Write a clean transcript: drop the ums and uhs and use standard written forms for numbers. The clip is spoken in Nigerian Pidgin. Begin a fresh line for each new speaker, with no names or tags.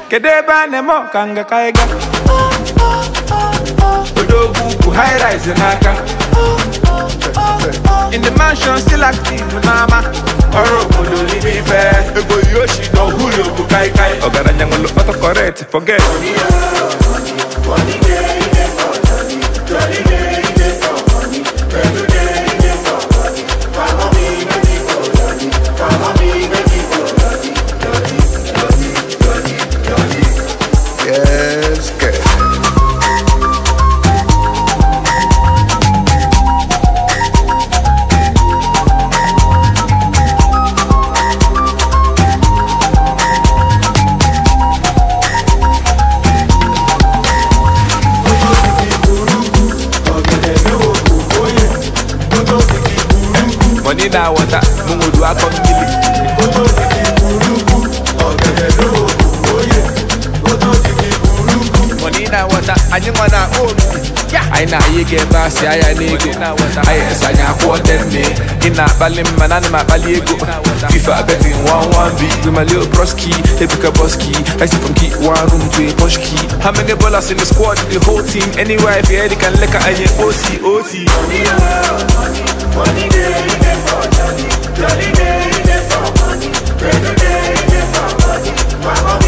Kedeba nemo kanga kaiga. Odogu high rise naka. In the mansion still active mama. Oro odo live fair. Ego yoshi no huyo bukai kai. Ogara nyangolo auto correct forget.
Yes, good.
Money na water, mungu dua kongili. Money na water, anyimana old. Aina yige basi aya nego. Aya sanya kwodenne. Ina balim manana ma baliego. FIFA betting 1-1B with my little broski, Epica Boski. I see from key 1 room to a posh key. How many ballers in the squad? The whole team. Anywhere if you head, you can lick a OC.
Money day for money, jolly day for money, every day for money.